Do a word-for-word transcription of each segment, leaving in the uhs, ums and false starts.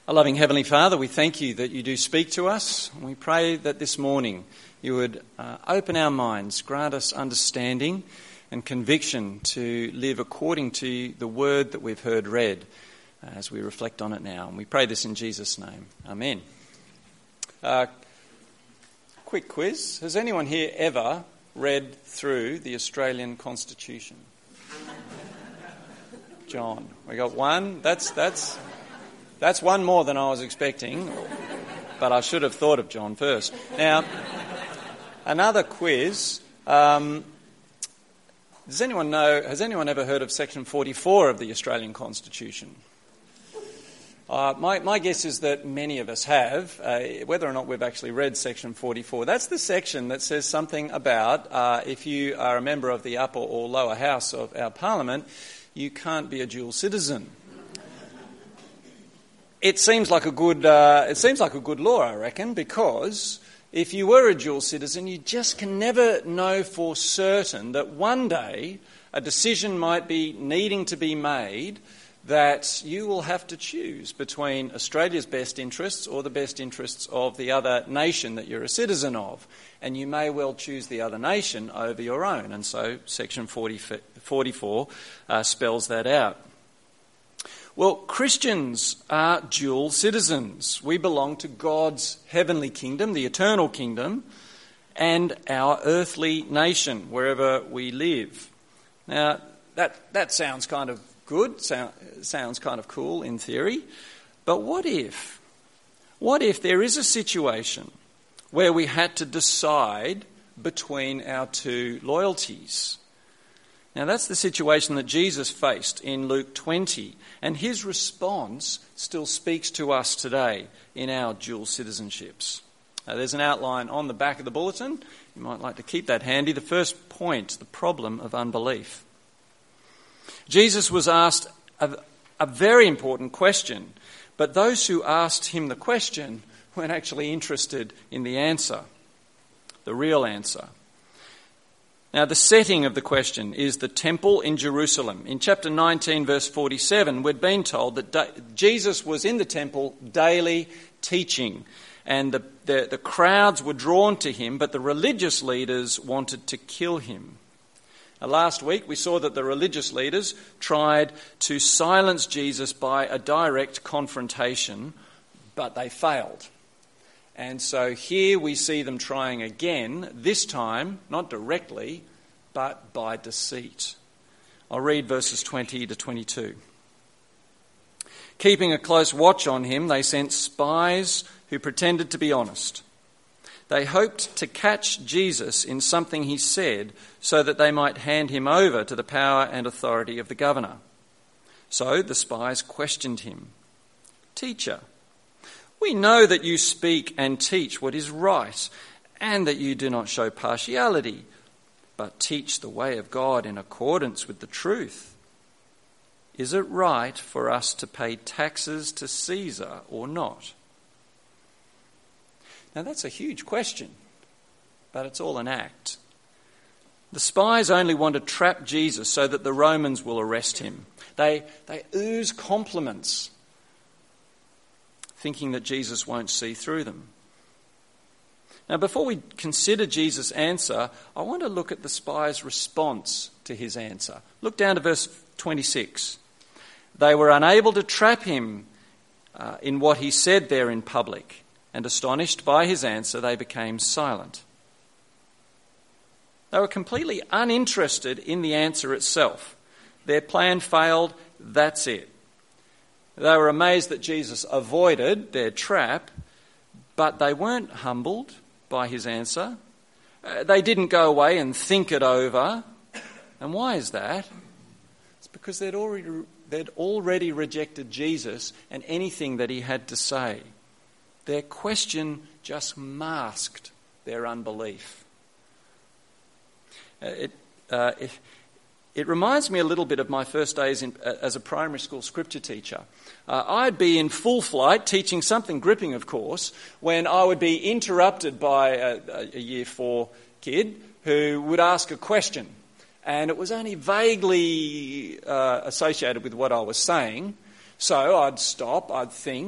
Our loving Heavenly Father, we thank you that you do speak to us. We pray that this morning you would uh, open our minds, grant us understanding and conviction to live according to the word that we've heard read uh, as we reflect on it now. And we pray this in Jesus' name. Amen. Uh, quick quiz. Has anyone here ever read through the Australian Constitution? John. We got one. That's that's... That's one more than I was expecting, but I should have thought of John first. Now, another quiz. Um, does anyone know, has anyone ever heard of Section forty-four of the Australian Constitution? Uh, my, my guess is that many of us have, uh, whether or not we've actually read Section forty-four. That's the section that says something about uh, if you are a member of the upper or lower house of our parliament, you can't be a dual citizen. It seems like a good. Uh, it seems like a good law, I reckon, because if you were a dual citizen, you just can never know for certain that one day a decision might be needing to be made that you will have to choose between Australia's best interests or the best interests of the other nation that you're a citizen of, and you may well choose the other nation over your own. And so, Section forty, forty-four uh, spells that out. Well, Christians are dual citizens. We belong to God's heavenly kingdom, the eternal kingdom, and our earthly nation, wherever we live. Now, that that sounds kind of good, sound, sounds kind of cool in theory, but what if? What if there is a situation where we had to decide between our two loyalties? Now, that's the situation that Jesus faced in Luke twenty, and his response still speaks to us today in our dual citizenships. Uh, there's an outline on the back of the bulletin. You might like to keep that handy. The first point, the problem of unbelief. Jesus was asked a, a very important question, but those who asked him the question weren't actually interested in the answer, the real answer. Now, the setting of the question is the temple in Jerusalem. In chapter nineteen, verse forty-seven, we'd been told that da- Jesus was in the temple daily teaching, and the, the, the crowds were drawn to him, but the religious leaders wanted to kill him. Now, last week, we saw that the religious leaders tried to silence Jesus by a direct confrontation, but they failed. And so here we see them trying again, this time not directly, but by deceit. I'll read verses twenty to twenty-two. Keeping a close watch on him, they sent spies who pretended to be honest. They hoped to catch Jesus in something he said so that they might hand him over to the power and authority of the governor. So the spies questioned him. "Teacher, we know that you speak and teach what is right, and that you do not show partiality, but teach the way of God in accordance with the truth. Is it right for us to pay taxes to Caesar or not?" Now that's a huge question, but it's all an act. The spies only want to trap Jesus so that the Romans will arrest him. They, they ooze compliments, thinking that Jesus won't see through them. Now, before we consider Jesus' answer, I want to look at the spies' response to his answer. Look down to verse twenty-six. They were unable to trap him uh, in what he said there in public, and astonished by his answer, they became silent. They were completely uninterested in the answer itself. Their plan failed, that's it. They were amazed that Jesus avoided their trap, but they weren't humbled by his answer. Uh, they didn't go away and think it over. And why is that? It's because they'd already, they'd already rejected Jesus and anything that he had to say. Their question just masked their unbelief. Uh, it, uh, it, It reminds me a little bit of my first days in, uh, as a primary school scripture teacher. Uh, I'd be in full flight, teaching something gripping, of course, when I would be interrupted by a, a year four kid who would ask a question. And it was only vaguely uh, associated with what I was saying. So I'd stop, I'd think,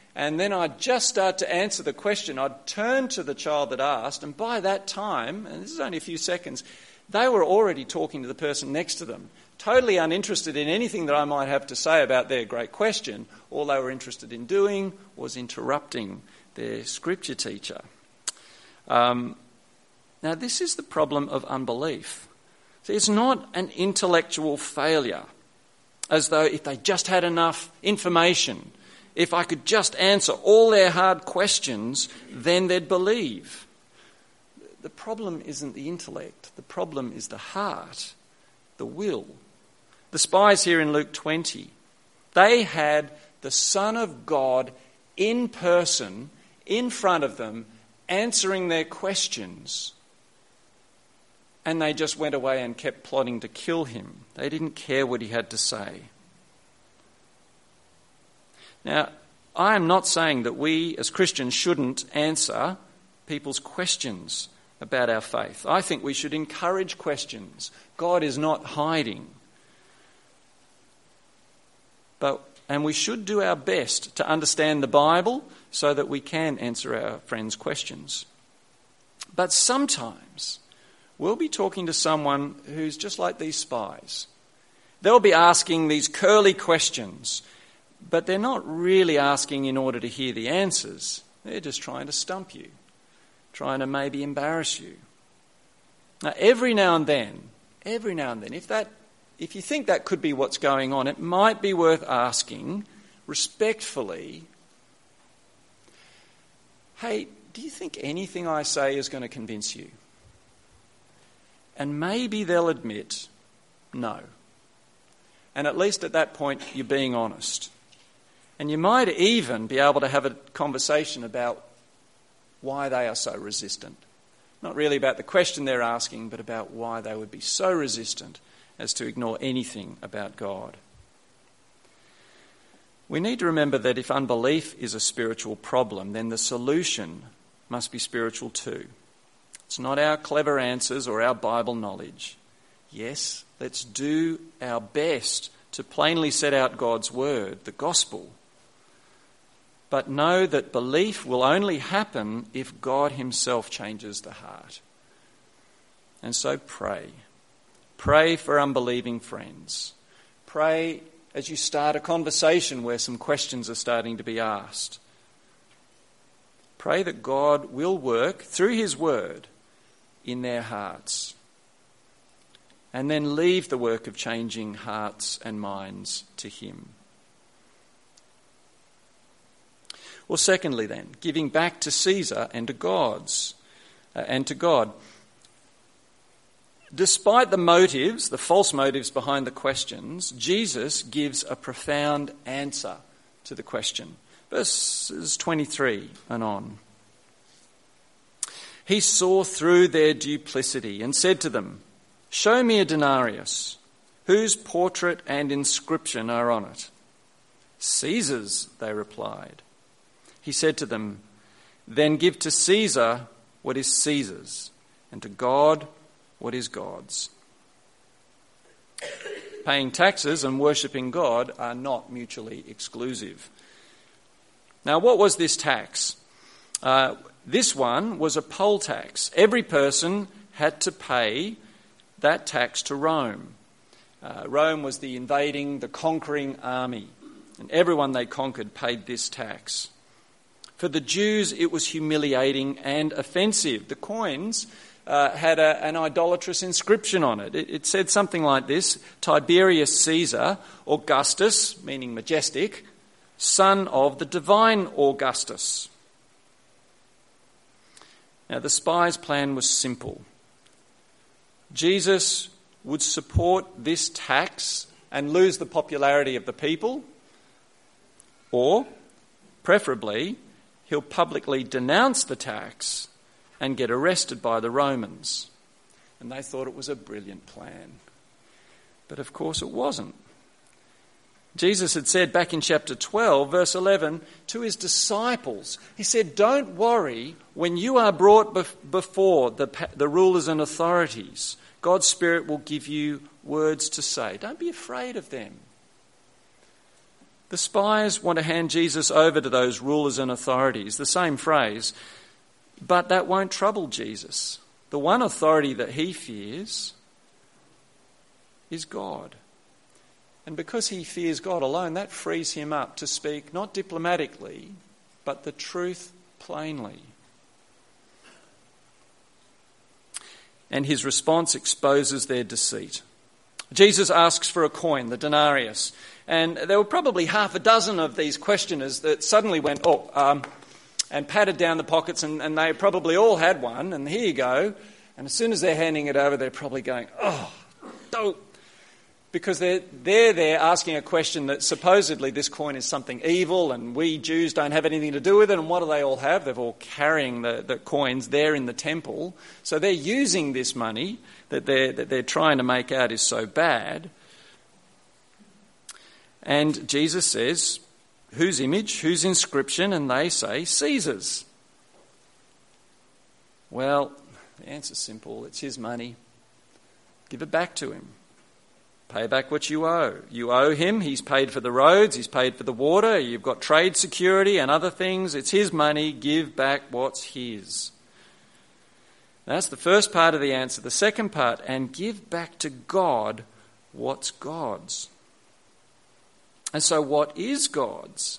And then I'd just start to answer the question. I'd turn to the child that asked, and by that time, and this is only a few seconds, they were already talking to the person next to them, totally uninterested in anything that I might have to say about their great question. All they were interested in doing was interrupting their scripture teacher. Um, now, this is the problem of unbelief. See, it's not an intellectual failure, as though if they just had enough information, if I could just answer all their hard questions, then they'd believe. The problem isn't the intellect. The problem is the heart, the will. The spies here in Luke twenty, they had the Son of God in person, in front of them, answering their questions. And they just went away and kept plotting to kill him. They didn't care what he had to say. Now, I am not saying that we as Christians shouldn't answer people's questions about our faith. I think we should encourage questions. God is not hiding. But and we should do our best to understand the Bible so that we can answer our friends' questions. But sometimes we'll be talking to someone who's just like these spies. They'll be asking these curly questions, but they're not really asking in order to hear the answers. They're just trying to stump you, trying to maybe embarrass you. Now, every now and then, every now and then, if that, if you think that could be what's going on, it might be worth asking respectfully, hey, do you think anything I say is going to convince you? And maybe they'll admit, no. And at least at that point, you're being honest. And you might even be able to have a conversation about why they are so resistant. Not really about the question they're asking, but about why they would be so resistant as to ignore anything about God. We need to remember that if unbelief is a spiritual problem, then the solution must be spiritual too. It's not our clever answers or our Bible knowledge. Yes, let's do our best to plainly set out God's word, the gospel. But know that belief will only happen if God himself changes the heart. And so pray. Pray for unbelieving friends. Pray as you start a conversation where some questions are starting to be asked. Pray that God will work through his word in their hearts. And then leave the work of changing hearts and minds to him. Well, secondly then, giving back to Caesar and to God's uh, and to God. Despite the motives, the false motives behind the questions, Jesus gives a profound answer to the question. Verses twenty-three and on. He saw through their duplicity and said to them, "Show me a denarius. Whose portrait and inscription are on it?" "Caesar's," they replied. He said to them, "Then give to Caesar what is Caesar's, and to God what is God's." Paying taxes and worshipping God are not mutually exclusive. Now, what was this tax? Uh, this one was a poll tax. Every person had to pay that tax to Rome. Uh, Rome was the invading, the conquering army, and everyone they conquered paid this tax. For the Jews, it was humiliating and offensive. The coins uh, had a, an idolatrous inscription on it. it. It said something like this: Tiberius Caesar, Augustus, meaning majestic, son of the divine Augustus. Now, the spies' plan was simple. Jesus would support this tax and lose the popularity of the people, or, preferably, he'll publicly denounce the tax and get arrested by the Romans. And they thought it was a brilliant plan. But of course it wasn't. Jesus had said back in chapter twelve, verse eleven, to his disciples, he said, "Don't worry when you are brought bef- before the, the rulers and authorities. God's Spirit will give you words to say. Don't be afraid of them." The spies want to hand Jesus over to those rulers and authorities, the same phrase, but that won't trouble Jesus. The one authority that he fears is God. And because he fears God alone, that frees him up to speak not diplomatically, but the truth plainly. And his response exposes their deceit. Jesus asks for a coin, the denarius, and there were probably half a dozen of these questioners that suddenly went, oh, um, and patted down the pockets, and, and they probably all had one, and here you go. And as soon as they're handing it over, they're probably going, oh, don't. Because they're, they're there asking a question that supposedly this coin is something evil and we Jews don't have anything to do with it. And what do they all have? They're all carrying the, the coins there in the temple. So they're using this money that they're, that they're trying to make out is so bad. And Jesus says, whose image, whose inscription? And they say, Caesar's. Well, the answer's simple. It's his money. Give it back to him. Pay back what you owe. You owe him. He's paid for the roads. He's paid for the water. You've got trade security and other things. It's his money. Give back what's his. That's the first part of the answer. The second part, and give back to God what's God's. And so what is God's?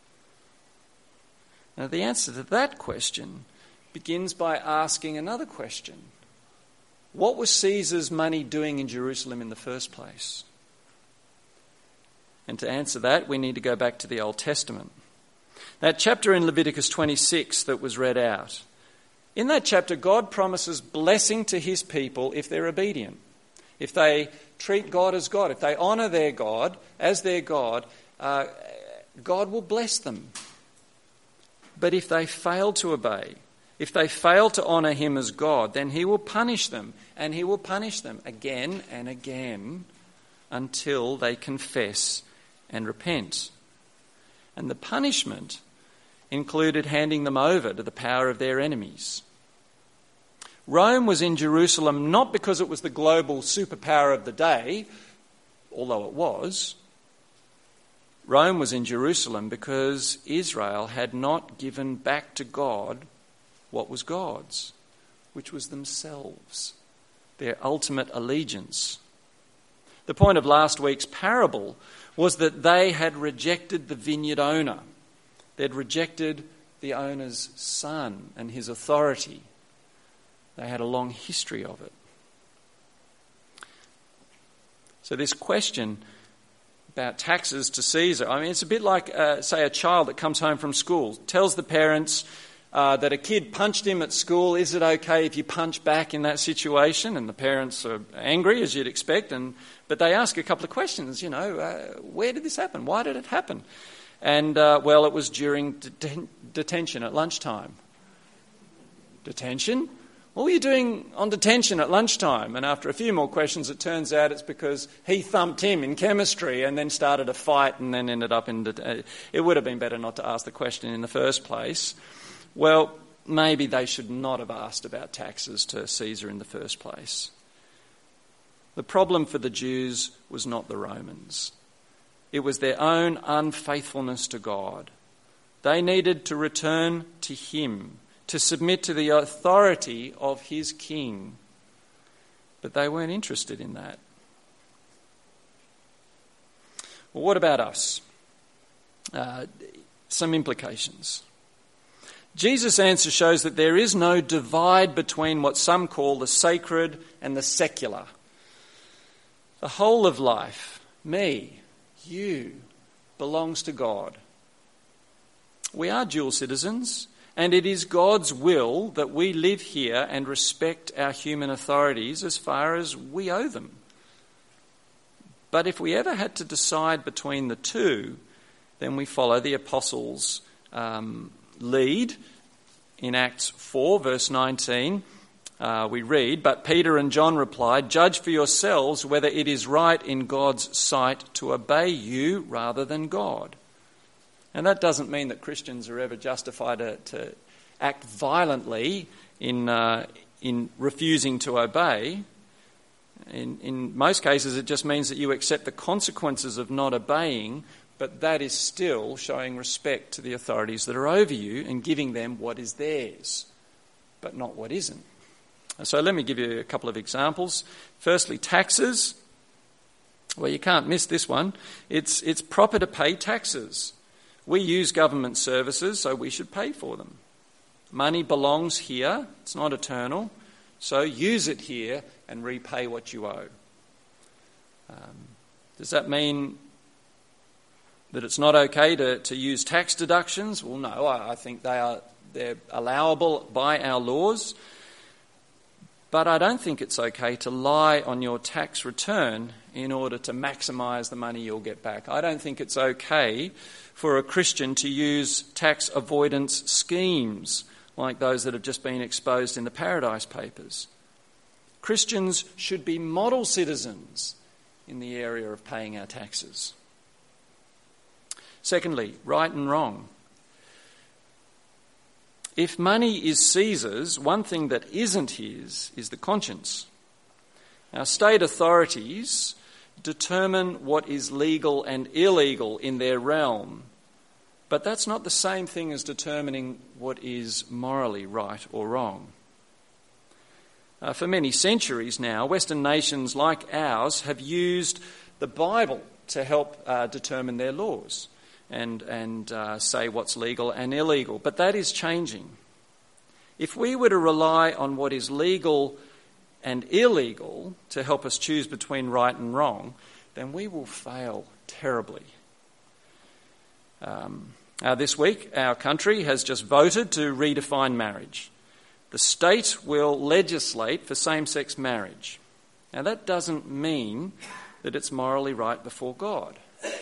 Now the answer to that question begins by asking another question. What was Caesar's money doing in Jerusalem in the first place? And to answer that, we need to go back to the Old Testament. That chapter in Leviticus twenty-six that was read out. In that chapter, God promises blessing to his people if they're obedient. If they treat God as God, if they honour their God as their God, uh, God will bless them. But if they fail to obey, if they fail to honour him as God, then he will punish them, and he will punish them again and again until they confess and repent. And the punishment included handing them over to the power of their enemies. Rome was in Jerusalem not because it was the global superpower of the day, although it was. Rome was in Jerusalem because Israel had not given back to God what was God's, which was themselves, their ultimate allegiance. The point of last week's parable was that they had rejected the vineyard owner. They'd rejected the owner's son and his authority. They had a long history of it. So this question about taxes to Caesar, I mean, it's a bit like, uh, say, a child that comes home from school, tells the parents uh, that a kid punched him at school. Is it okay if you punch back in that situation? And the parents are angry, as you'd expect, and but they ask a couple of questions, you know, uh, where did this happen? Why did it happen? And, uh, well, it was during det- detention at lunchtime. Detention? What were you doing on detention at lunchtime? And after a few more questions, it turns out it's because he thumped him in chemistry and then started a fight and then ended up in... Det- it would have been better not to ask the question in the first place. Well, maybe they should not have asked about taxes to Caesar in the first place. The problem for the Jews was not the Romans. It was their own unfaithfulness to God. They needed to return to him, to submit to the authority of his king. But they weren't interested in that. Well, what about us? Uh, some implications. Jesus' answer shows that there is no divide between what some call the sacred and the secular. The whole of life, me, you, belongs to God. We are dual citizens, and it is God's will that we live here and respect our human authorities as far as we owe them. But if we ever had to decide between the two, then we follow the apostles' um, lead. In Acts four, verse nineteen, uh, we read, "But Peter and John replied, 'Judge for yourselves whether it is right in God's sight to obey you rather than God.'" And that doesn't mean that Christians are ever justified to, to act violently in uh, in refusing to obey. In, in most cases, it just means that you accept the consequences of not obeying, but that is still showing respect to the authorities that are over you and giving them what is theirs, but not what isn't. So let me give you a couple of examples. Firstly, taxes. Well, you can't miss this one. It's, it's proper to pay taxes. We use government services, so we should pay for them. Money belongs here. It's not eternal. So use it here and repay what you owe. Um, does that mean that it's not okay to, to use tax deductions? Well, no, I, I think they are they're allowable by our laws. But I don't think it's okay to lie on your tax return in order to maximise the money you'll get back. I don't think it's okay for a Christian to use tax avoidance schemes like those that have just been exposed in the Paradise Papers. Christians should be model citizens in the area of paying our taxes. Secondly, right and wrong. If money is Caesar's, one thing that isn't his is the conscience. Our state authorities determine what is legal and illegal in their realm, but that's not the same thing as determining what is morally right or wrong. Uh, for many centuries now, Western nations like ours have used the Bible to help uh, determine their laws and, and uh, say what's legal and illegal. But that is changing. If we were to rely on what is legal and illegal to help us choose between right and wrong, then we will fail terribly. Um, uh, this week, our country has just voted to redefine marriage. The state will legislate for same-sex marriage. Now, that doesn't mean that it's morally right before God.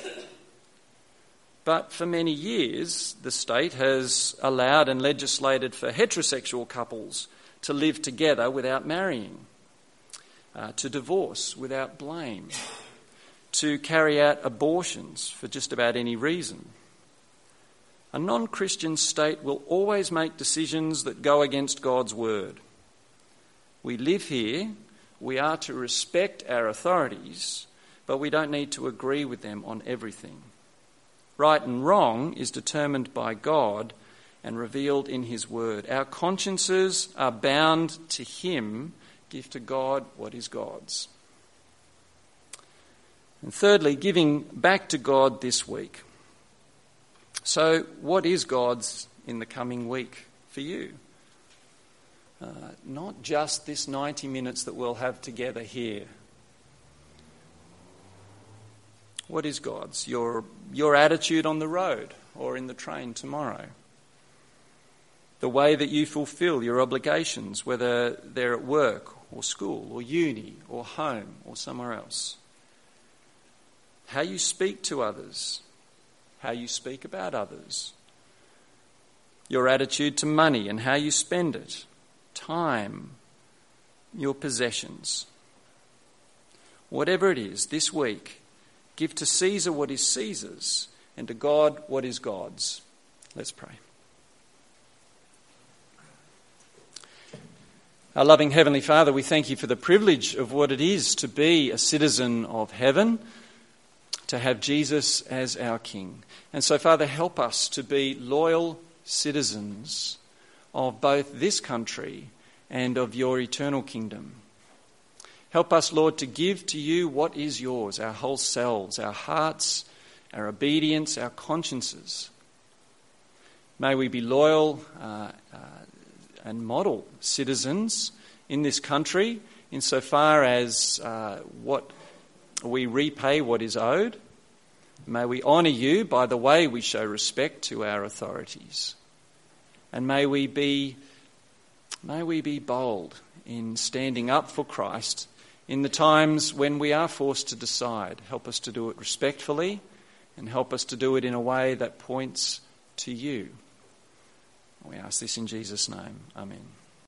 But for many years, the state has allowed and legislated for heterosexual couples to live together without marrying, uh, to divorce without blame, to carry out abortions for just about any reason. A non-Christian state will always make decisions that go against God's word. We live here, we are to respect our authorities, but we don't need to agree with them on everything. Right and wrong is determined by God and revealed in his word. Our consciences are bound to him. Give to God what is God's. And thirdly, giving back to God this week. So what is God's in the coming week for you? Uh, not just this ninety minutes that we'll have together here. What is God's? Your, your attitude on the road or in the train tomorrow. The way that you fulfil your obligations, whether they're at work or school or uni or home or somewhere else. How you speak to others. How you speak about others. Your attitude to money and how you spend it. Time. Your possessions. Whatever it is, this week, give to Caesar what is Caesar's and to God what is God's. Let's pray. Our loving Heavenly Father, we thank you for the privilege of what it is to be a citizen of heaven, to have Jesus as our King. And so, Father, help us to be loyal citizens of both this country and of your eternal kingdom. Help us, Lord, to give to you what is yours, our whole selves, our hearts, our obedience, our consciences. May we be loyal uh, uh, and model citizens in this country insofar as uh, what we repay what is owed. May we honour you by the way we show respect to our authorities. And may we be, may we be bold in standing up for Christ in the times when we are forced to decide. Help us to do it respectfully and help us to do it in a way that points to you. We ask this in Jesus' name. Amen.